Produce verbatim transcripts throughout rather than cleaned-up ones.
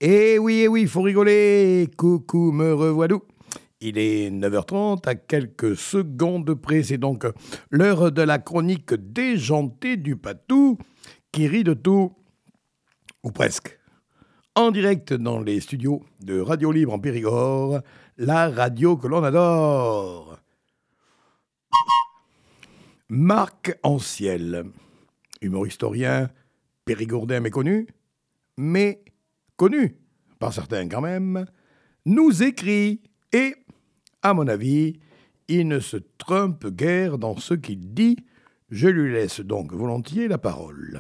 Eh oui, eh oui, il faut rigoler. Coucou, me revoilà. Il est neuf heures trente, à quelques secondes près. C'est donc l'heure de la chronique déjantée du Patou, qui rit de tout, ou presque. En direct dans les studios de Radio Libre en Périgord, la radio que l'on adore. Marc Anciel, humorhistorien périgourdin méconnu, mais connu, par certains quand même, nous écrit et, à mon avis, il ne se trompe guère dans ce qu'il dit. Je lui laisse donc volontiers la parole.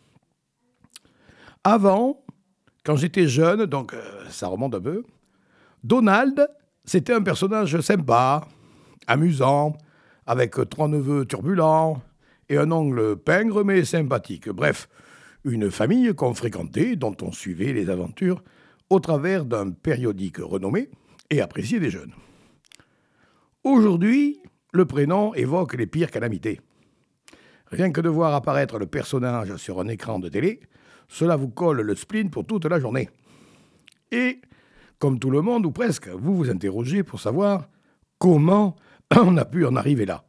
Avant, quand j'étais jeune, donc euh, ça remonte un peu, Donald, c'était un personnage sympa, amusant, avec trois neveux turbulents et un oncle pingre mais sympathique. Bref, une famille qu'on fréquentait, dont on suivait les aventures au travers d'un périodique renommé et apprécié des jeunes. Aujourd'hui, le prénom évoque les pires calamités. Rien que de voir apparaître le personnage sur un écran de télé, cela vous colle le spleen pour toute la journée. Et, comme tout le monde, ou presque, vous vous interrogez pour savoir comment on a pu en arriver là.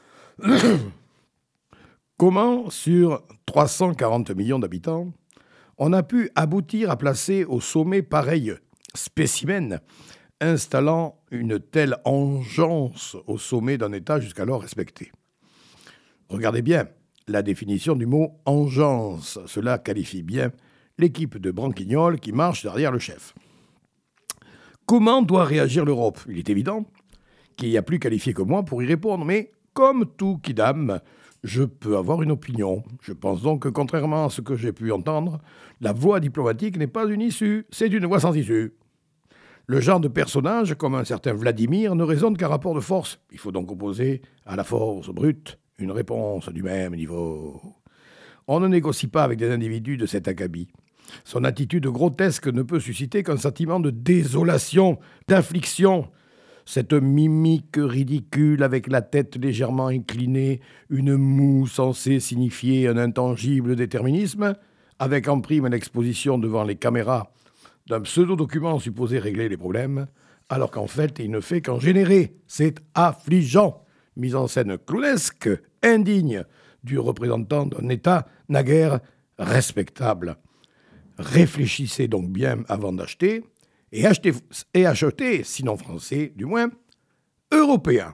Comment, sur trois cent quarante millions d'habitants, on a pu aboutir à placer au sommet pareil spécimen, installant une telle engeance au sommet d'un état jusqu'alors respecté. Regardez bien la définition du mot « engeance ». Cela qualifie bien l'équipe de branquignoles qui marche derrière le chef. Comment doit réagir l'Europe ? Il est évident qu'il y a plus qualifié que moi pour y répondre, mais comme tout kidam, je peux avoir une opinion. Je pense donc que, contrairement à ce que j'ai pu entendre, la voie diplomatique n'est pas une issue, c'est une voie sans issue. Le genre de personnage, comme un certain Vladimir, ne raisonne qu'à rapport de force. Il faut donc opposer à la force brute une réponse du même niveau. On ne négocie pas avec des individus de cet acabit. Son attitude grotesque ne peut susciter qu'un sentiment de désolation, d'affliction. Cette mimique ridicule avec la tête légèrement inclinée, une moue censée signifier un intangible déterminisme, avec en prime l'exposition devant les caméras d'un pseudo-document supposé régler les problèmes, alors qu'en fait, il ne fait qu'en générer. C'est affligeant. Mise en scène clownesque, indigne du représentant d'un État naguère respectable. Réfléchissez donc bien avant d'acheter, et achetez, et achetez, sinon français, du moins, européen.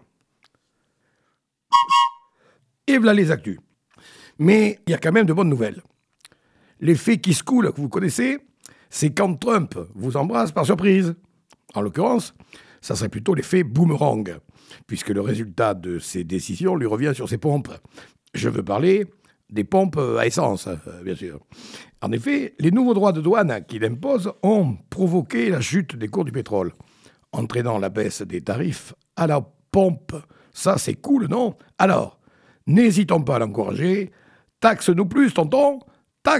Et voilà les actus. Mais il y a quand même de bonnes nouvelles. L'effet Kiss Cool que vous connaissez, c'est quand Trump vous embrasse par surprise. En l'occurrence, ça serait plutôt l'effet boomerang, puisque le résultat de ses décisions lui revient sur ses pompes. Je veux parler des pompes à essence, bien sûr. En effet, les nouveaux droits de douane qu'il impose ont provoqué la chute des cours du pétrole, entraînant la baisse des tarifs à la pompe. Ça, c'est cool, non ? Alors, n'hésitons pas à l'encourager. Taxe-nous plus, tonton, taxe-nous !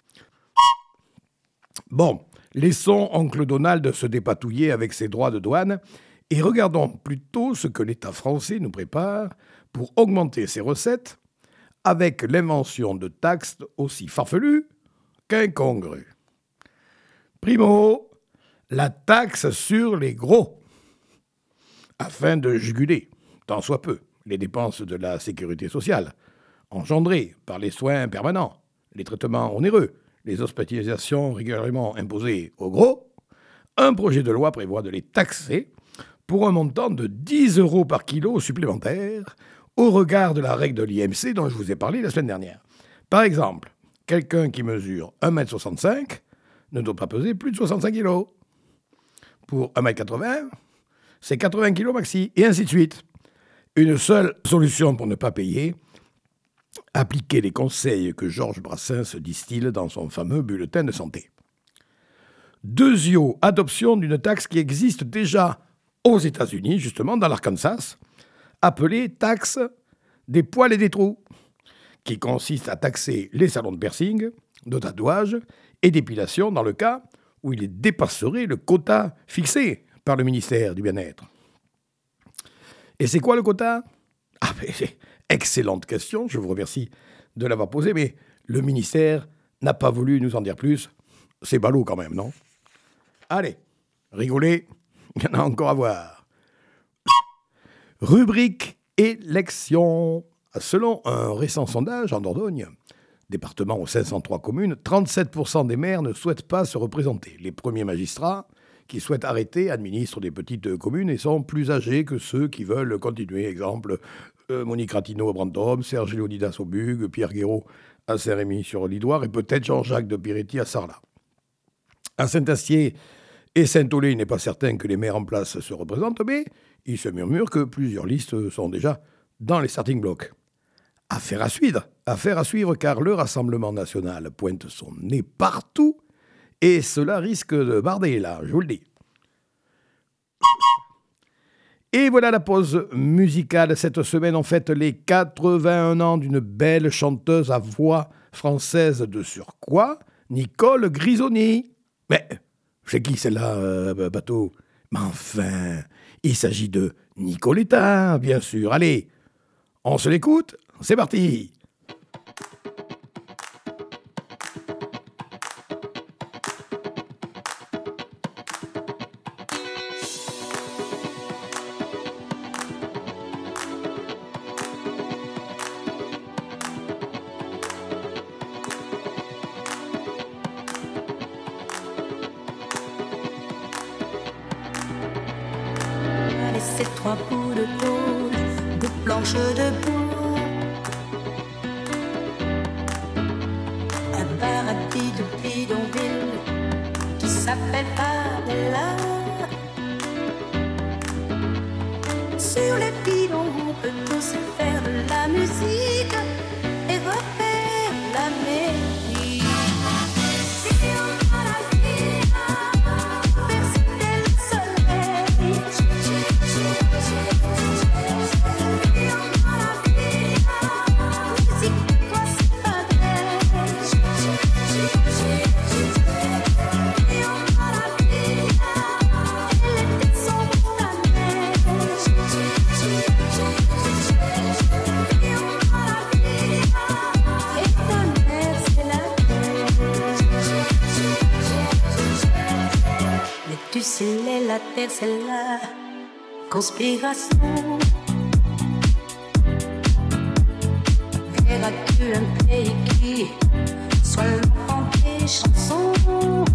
Bon, laissons oncle Donald se dépatouiller avec ses droits de douane et regardons plutôt ce que l'État français nous prépare pour augmenter ses recettes avec l'invention de taxes aussi farfelues qu'incongrues. Primo, la taxe sur les gros, afin de juguler, tant soit peu, les dépenses de la sécurité sociale, engendrées par les soins permanents, les traitements onéreux, les hospitalisations régulièrement imposées aux gros. Un projet de loi prévoit de les taxer pour un montant de dix euros par kilo supplémentaire au regard de la règle de l'I M C dont je vous ai parlé la semaine dernière. Par exemple, quelqu'un qui mesure un mètre soixante-cinq ne doit pas peser plus de soixante-cinq kilos. Pour un mètre quatre-vingts, c'est quatre-vingts kilos maxi, et ainsi de suite. Une seule solution pour ne pas payer, appliquer les conseils que Georges Brassens distille dans son fameux bulletin de santé. Deuxièmement, adoption d'une taxe qui existe déjà aux États-Unis, justement dans l'Arkansas, appelée taxe des poils et des trous, qui consiste à taxer les salons de piercing, de tatouage et d'épilation dans le cas où il dépasserait le quota fixé par le ministère du Bien-être. Et c'est quoi le quota ? Ah, mais excellente question, je vous remercie de l'avoir posée, mais le ministère n'a pas voulu nous en dire plus. C'est ballot quand même, non? Allez, rigolez, il y en a encore à voir. Rubrique élection. Selon un récent sondage en Dordogne, département aux cinq cent trois communes, trente-sept pour cent des maires ne souhaitent pas se représenter. Les premiers magistrats qui souhaitent arrêter administrent des petites communes et sont plus âgés que ceux qui veulent continuer. Exemple, euh, Monique Ratino à Brantôme, Serge Léonidas au Bugue, Pierre Guéraud à Saint-Rémy-sur-Lidoire et peut-être Jean-Jacques de Piretti à Sarlat. À Saint-Astier et Saint-Aulé, il n'est pas certain que les maires en place se représentent, mais il se murmure que plusieurs listes sont déjà dans les starting blocks. Affaire à suivre, affaire à suivre car le Rassemblement national pointe son nez partout et cela risque de barder là, je vous le dis. Et voilà la pause musicale. Cette semaine, on fête les quatre-vingt-un ans d'une belle chanteuse à voix française de surcroît, Nicole Grisoni. Mais c'est qui celle-là, euh, bateau? Mais enfin, il s'agit de Nicoletta, bien sûr. Allez, on se l'écoute? C'est parti! Allez, ces trois bouts de tôle, de planches de bois. De bidonville qui s'appelle Padella. Sur les bidons, on peut tous faire de la musique et refaire la mélodie. Si on a la vie à percer le soleil, si on a la vie à musique, toi c'est pas vrai. Tu sais, la terre, c'est la conspiration. Verras-tu un pays qui soit l'enfant des chansons?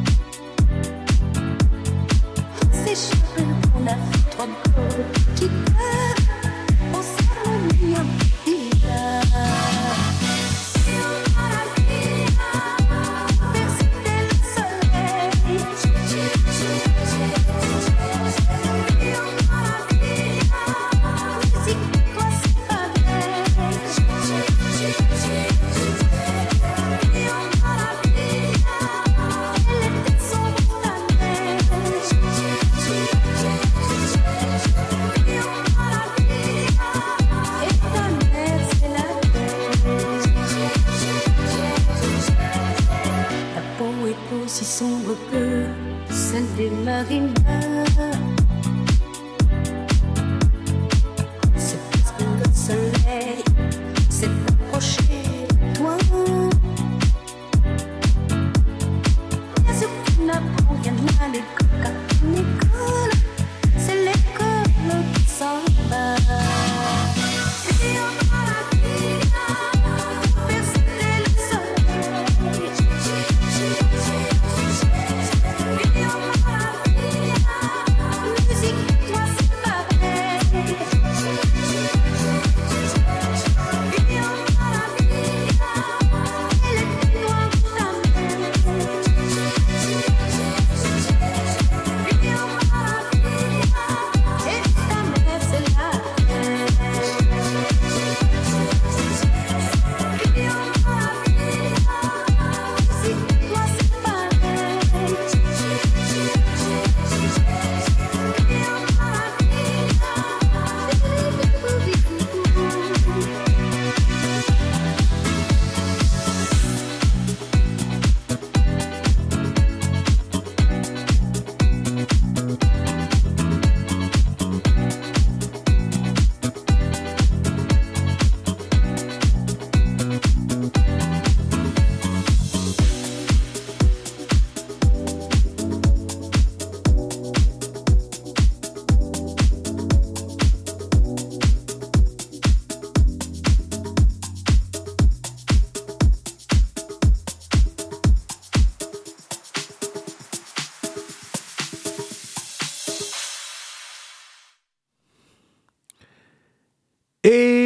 Ces cheveux qu'on a fait trop beaux qui pleurent au salon un petit si sombre que celle des marinas. C'est parce que le soleil s'est approché de toi. Bien sûr qu'il n'apprend rien à l'école, car ton école, c'est l'école qui s'en va. Et on va la vie à percer le soleil. Et on va la vie à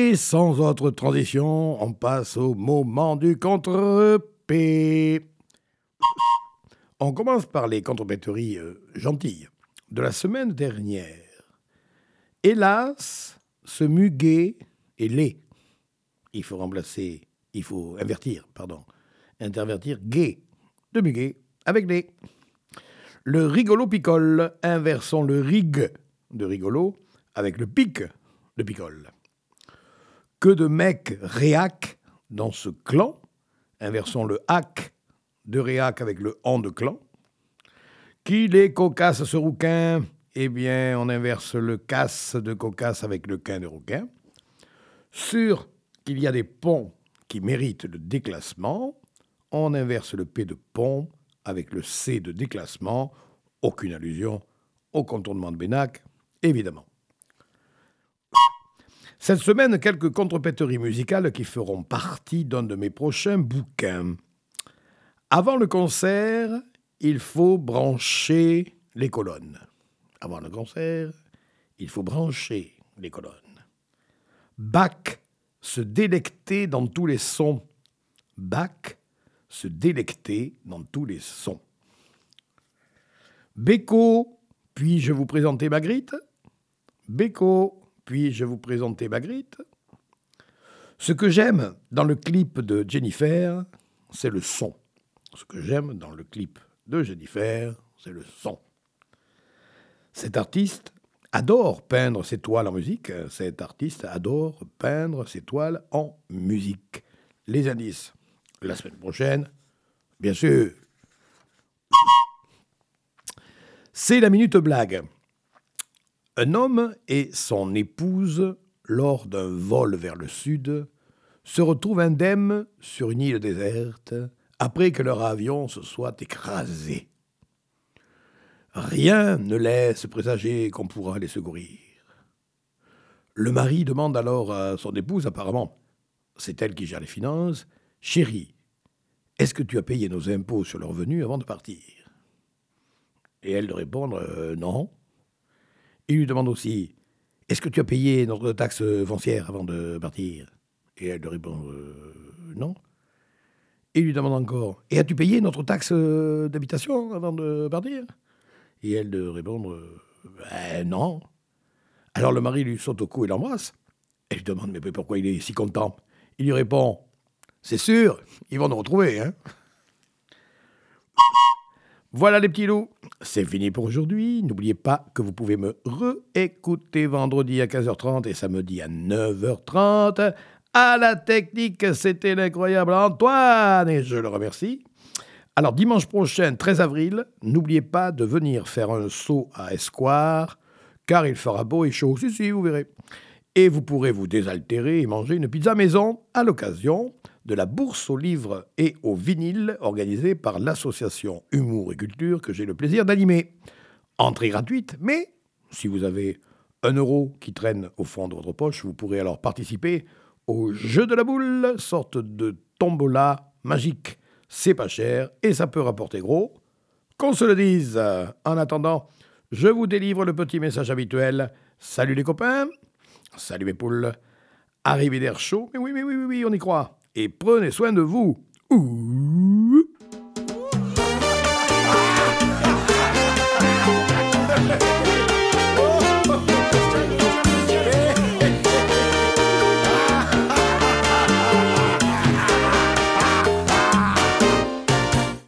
Et sans autre transition, on passe au moment du contre-P. On commence par les contre-péteries euh, gentilles de la semaine dernière. Hélas, ce muguet est laid. Il faut remplacer, il faut invertir, pardon, intervertir gai de muguet avec lait. Le rigolo picole, inversons le rig de rigolo avec le pic de picole. Que de mecs réac dans ce clan, inversons le hack de réac avec le an de clan. Qu'il est cocasse ce rouquin, eh bien on inverse le casse de cocasse avec le quin de rouquin. Sûr qu'il y a des ponts qui méritent le déclassement, on inverse le P de pont avec le C de déclassement, aucune allusion au contournement de Bénac, évidemment. Cette semaine, quelques contrepéteries musicales qui feront partie d'un de mes prochains bouquins. Avant le concert, il faut brancher les colonnes. Avant le concert, il faut brancher les colonnes. Bach, se délecter dans tous les sons. Bach, se délecter dans tous les sons. Béco, puis-je vous présenter Magritte ? Béco, puis-je vous présenter Magritte ? Ce que j'aime dans le clip de Jennifer, c'est le son. Ce que j'aime dans le clip de Jennifer, c'est le son. Cet artiste adore peindre ses toiles en musique. Cet artiste adore peindre ses toiles en musique. Les indices, la semaine prochaine, bien sûr. C'est la minute blague. Un homme et son épouse, lors d'un vol vers le sud, se retrouvent indemnes sur une île déserte après que leur avion se soit écrasé. Rien ne laisse présager qu'on pourra les secourir. Le mari demande alors à son épouse, apparemment, c'est elle qui gère les finances, « Chérie, est-ce que tu as payé nos impôts sur le revenu avant de partir ?» Et elle de répondre euh, « Non ». Il lui demande aussi « Est-ce que tu as payé notre taxe foncière avant de partir ?» Et elle de répondre euh, « Non ». Il lui demande encore « Et as-tu payé notre taxe d'habitation avant de partir ?» Et elle de répondre ben, « Non ». Alors le mari lui saute au cou et l'embrasse. Elle lui demande « Mais pourquoi il est si content ?» Il lui répond « C'est sûr, ils vont nous retrouver, hein ?» Voilà les petits loups, c'est fini pour aujourd'hui. N'oubliez pas que vous pouvez me réécouter vendredi à quinze heures trente et samedi à neuf heures trente. À la technique, c'était l'incroyable Antoine et je le remercie. Alors dimanche prochain, treize avril, n'oubliez pas de venir faire un saut à Esquire, car il fera beau et chaud, si si, vous verrez. Et vous pourrez vous désaltérer et manger une pizza maison à l'occasion de la bourse aux livres et au vinyle organisée par l'association Humour et Culture que j'ai le plaisir d'animer. Entrée gratuite, mais si vous avez un euro qui traîne au fond de votre poche, vous pourrez alors participer au jeu de la boule, sorte de tombola magique. C'est pas cher et ça peut rapporter gros. Qu'on se le dise. En attendant, je vous délivre le petit message habituel. Salut les copains. Salut mes poules. Arrivez d'air chaud. Mais oui, mais oui, oui, oui, on y croit. Et prenez soin de vous. Ouh.